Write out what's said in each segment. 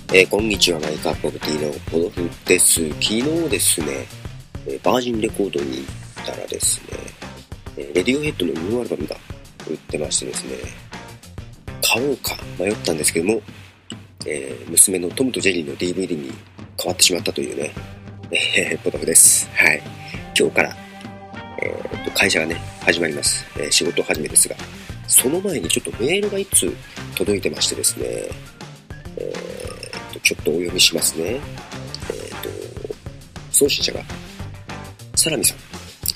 こんにちは、マイカープロティのポドフです。昨日ですね、バージンレコードに行ったらですね、レディオヘッドのニューアルバムが売ってましてですね、買おうか迷ったんですけども、娘のトムとジェリーの DVD に変わってしまったというね、ポドフです。はい。今日から、会社がね、始まります。仕事始めですが、その前にちょっとメールがいつ届いてましてですね、ちょっとお読みしますね。送信者がサラミさん、こ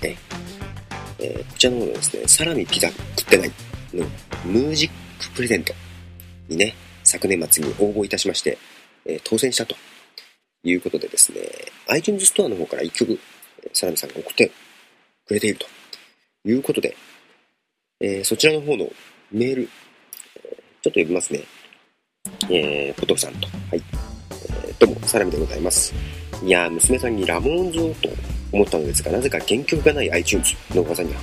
ちらの方のですね、サラミピザ食ってないのムージックプレゼントにね、昨年末に応募いたしまして、当選したということでですね、iTunes ストアの方から1曲、サラミさんが送ってくれているということで、そちらの方のメール、ちょっと読みますね。ポトフさんと、はい、どうもサラミでございます。いやー、娘さんにラモーンズをと思ったのですが、なぜか原曲がない iTunes の技には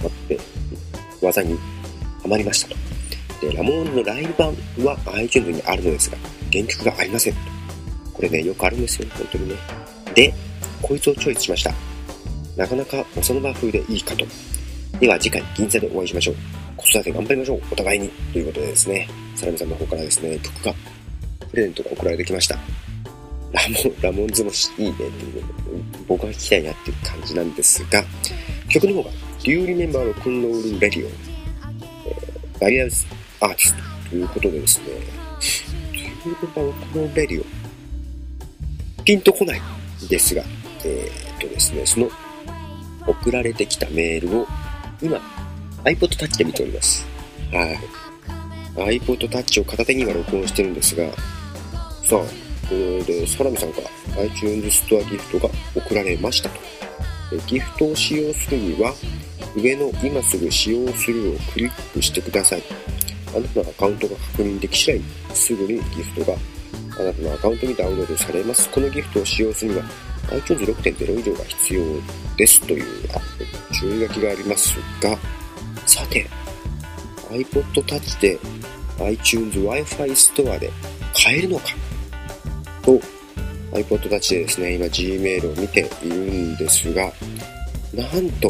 まりましたと。で、ラモーンズのライブ版は iTunes にあるのですが、原曲がありませんと。これね、よくあるんですよ、本当にね。で、こいつをチョイスしました。なかなかおその場風でいいかと。では次回銀座でお会いしましょう。子育て頑張りましょう、お互いに、ということでですね、サラミさんの方からですね、曲がプレゼントが送られてきました。ラモンズもいいねっていうのを僕が聞きたいなっていう感じなんですが、曲の方が Do You Remember Rock and Roll Radio、バリアスアーティストということでですね、Do You Remember Rock and Roll Radio ピンとこないんですが、ですね、その送られてきたメールを今 iPod Touch で見ております。はい。iPod Touch を片手には録音してるんですが、さあ、これでサラミさんから iTunes ストアギフトが送られましたと。ギフトを使用するには上の今すぐ使用するをクリックしてください。あなたのアカウントが確認でき次第すぐにギフトがあなたのアカウントにダウンロードされます。このギフトを使用するには iTunes 6.0 以上が必要ですという注意書きがありますが、さて iPod Touch で iTunes Wi-Fi ストアで買えるのかと iPod Touch でですね、今 Gmail を見ているんですが、なんと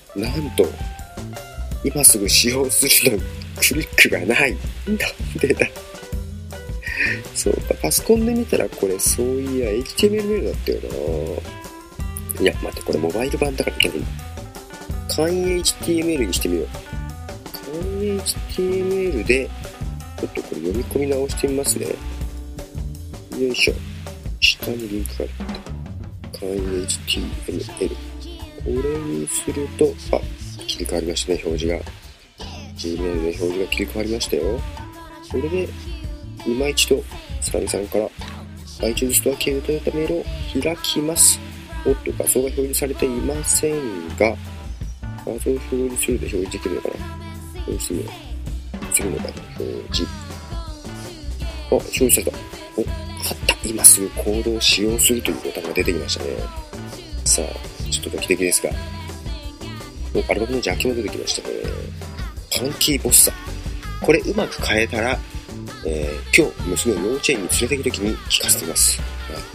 今すぐ使用するのにクリックがない。なんでだ。そうか、パソコンで見たらこれそういや HTML メールだったよな。いや待って、これモバイル版だから逆に簡易 HTML にしてみよう。簡易 HTML でちょっとこれ読み込み直してみますね。よいしょ。下にリンクがある。簡易 HTML。これにすると、切り替わりましたね、表示が。Gmail の表示が切り替わりましたよ。それで、今一度、サラミさんから iTunes ストア系で届いたメールを開きます。おっと、画像が表示されていませんが、画像を表示するで表示できるのかな。どうするのかな、表示。表示された。あった。今すぐコードを使用するというボタンが出てきましたね。さあ、ちょっとドキドキですが、アルバムのジャケも出てきましたね。ファンキーボッサ。これうまく変えたら、今日娘を幼稚園に連れて行くときに聴かせています。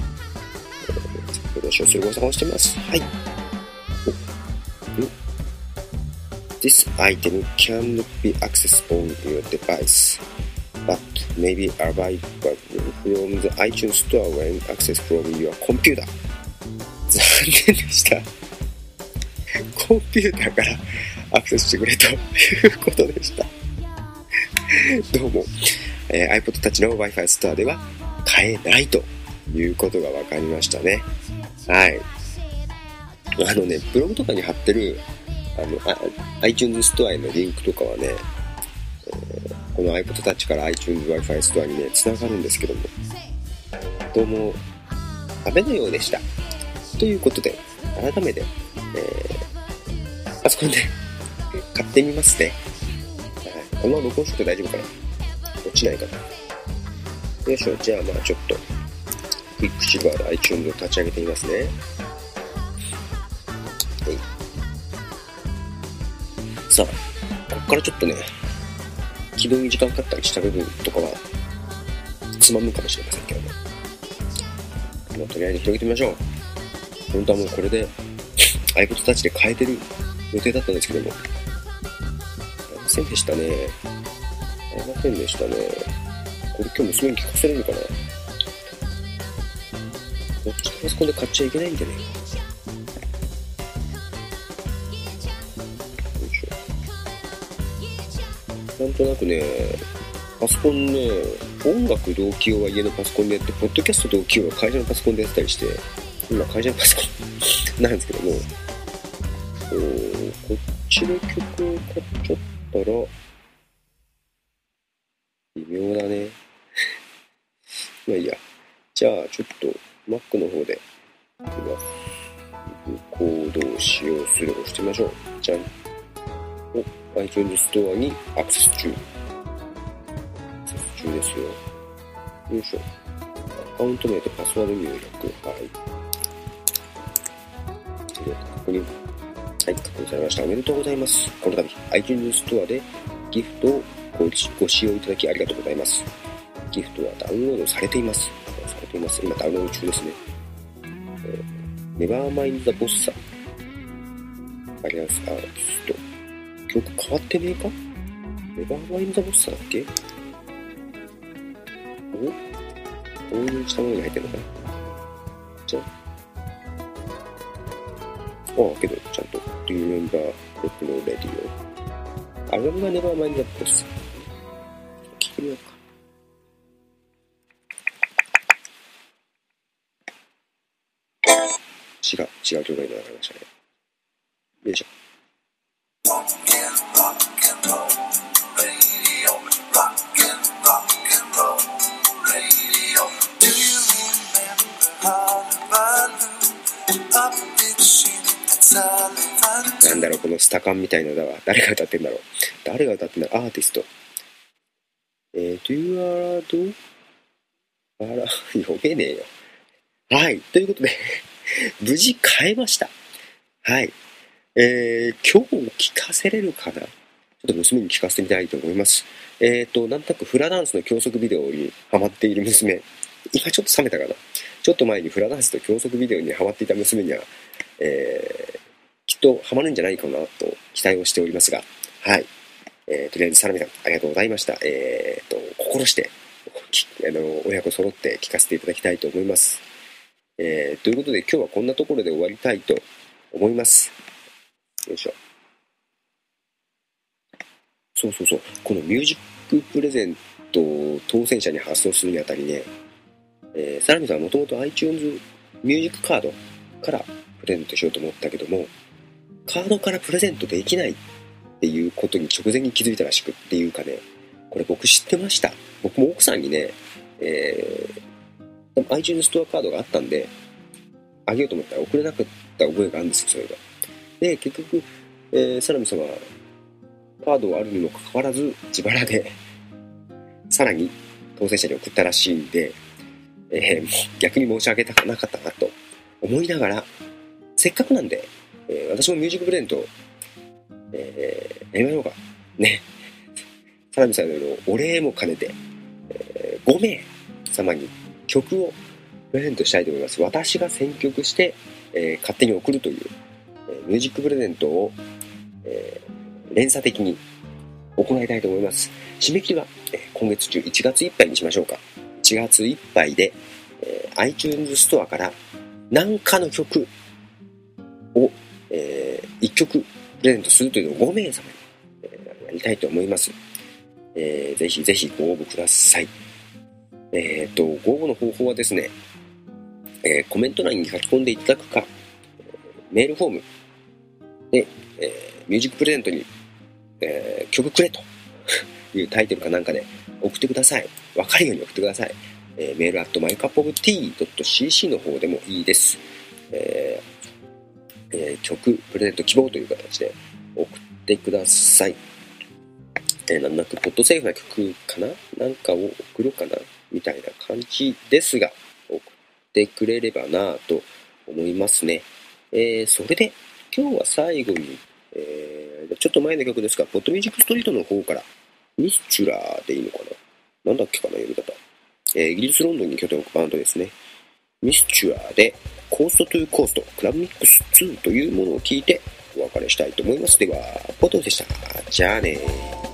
ご了承するご参加をしています。はい。This item cannot be accessed on your device.But maybe arrive from the iTunes Store when accessed from your computer. 残念でした。コンピューターからアクセスしてくれということでした。どうも、iPod Touch の Wi-Fi ストアでは買えないということが分かりましたね。はい。ブログとかに貼ってるiTunes ストアへのリンクとかはね、この iPod Touch から iTunes Wi-Fi ストアにね、繋がるんですけども、どうも、ダメのようでした。ということで、改めて、パソコンで買ってみますね。このまま録音してて大丈夫かな？落ちないかな？よいしょ、じゃあちょっと、クイックシルバーで iTunes を立ち上げてみますね。さあ、ここからちょっとね、起動に時間かかったりした部分とかはつまむかもしれませんけども、 とりあえず広げてみましょう。本当はもうこれで iPod タッチで変えてる予定だったんですけども、ありませんでしたね。ありませんでしたね。これ今日娘に聞かせるのかな。こっちのパソコンで買っちゃいけないんじゃねえか。なんとなくね、パソコンね、音楽同期用は家のパソコンでやって、ポッドキャスト同期用は会社のパソコンでやったりして、今会社のパソコンなんですけども、こっちの曲を買っちゃったら、微妙だね。まあいいや。じゃあちょっと Mac の方で、今、行動使用するをしてみましょう。じゃん。iTunes ストアにアクセス中。ですよ。よいしょ。アカウント名とパスワード入力。はい。確認。はい、確認されました。おめでとうございます。この度、iTunes ストアでギフトをご使用いただきありがとうございます。ギフトはダウンロードされています。今ダウンロード中ですね。Nevermind the Boss さん。ありがとうございます。曲変わってねえか？ Nevermind the Boss さんだっけ？こういう下の上に入ってるのかな。じゃあ、けど、ちゃんと、Do you remember Techno Radio？ アルバムが Nevermind the Boss。聞いてみようか。違う曲が今流れましたね。よいしょ。なんだろう、このスタカンみたいなのだわ。誰が歌ってんだろう。アーティスト。ドゥアードあら、読めねえよ。はい。ということで、無事変えました。はい。今日聞かせれるかな？ちょっと娘に聞かせてみたいと思います。なんとなくフラダンスの教則ビデオにハマっている娘。今ちょっと冷めたかな。ちょっと前にフラダンスと教則ビデオにハマっていた娘には、きっとハマるんじゃないかなと期待をしておりますが、はい。とりあえずサラミさん、ありがとうございました。心して親子揃って聞かせていただきたいと思います。ということで今日はこんなところで終わりたいと思います。よいしょ。そう。このミュージックプレゼントを当選者に発送するにあたりね、サラミさんはもともと iTunes ミュージックカードからプレゼントしようと思ったけども、カードからプレゼントできないっていうことに直前に気づいたらしくっていうかね、これ僕知ってました。僕も奥さんにね、iTunes ストアカードがあったんであげようと思ったら送れなかった覚えがあるんですよ、それが。で結局、サラミさんはカードがあるにもかかわらず自腹でさらに当選者に送ったらしいんで、逆に申し訳なかったなと思いながら、せっかくなんで、私もミュージックプレゼント、やりましょうかね。サラミさんへのお礼も兼ねて、5名様に曲をプレゼントしたいと思います。私が選曲して、勝手に送るという、ミュージックプレゼントを、連鎖的に行いたいと思います。締め切りは、今月中1月いっぱいにしましょうか。1月いっぱいで、iTunes ストアから何かの曲を、1曲プレゼントするというのを5名様に、やりたいと思います。ぜひぜひご応募ください。ご応募の方法はですね、コメント欄に書き込んでいただくか、メールフォームで、ミュージックプレゼントに、曲くれというタイトルかなんかで送ってください。わかるように送ってください。メール@mycupoftea.cc の方でもいいです。曲プレゼント希望という形で送ってください。なんとなくポッドセーフな曲かななんかを送ろうかなみたいな感じですが、送ってくれればなぁと思いますね。それで今日は最後に、ちょっと前の曲ですが、ポッドミュージックストリートの方からミスチュラーでいいのかな、なんだっけかな読み方、イギリスロンドンに拠点を置くバンドですね。 ミスチュアでコーストトゥーコーストクラブミックス2というものを聞いてお別れしたいと思います。では、ポトフでした。じゃあねー。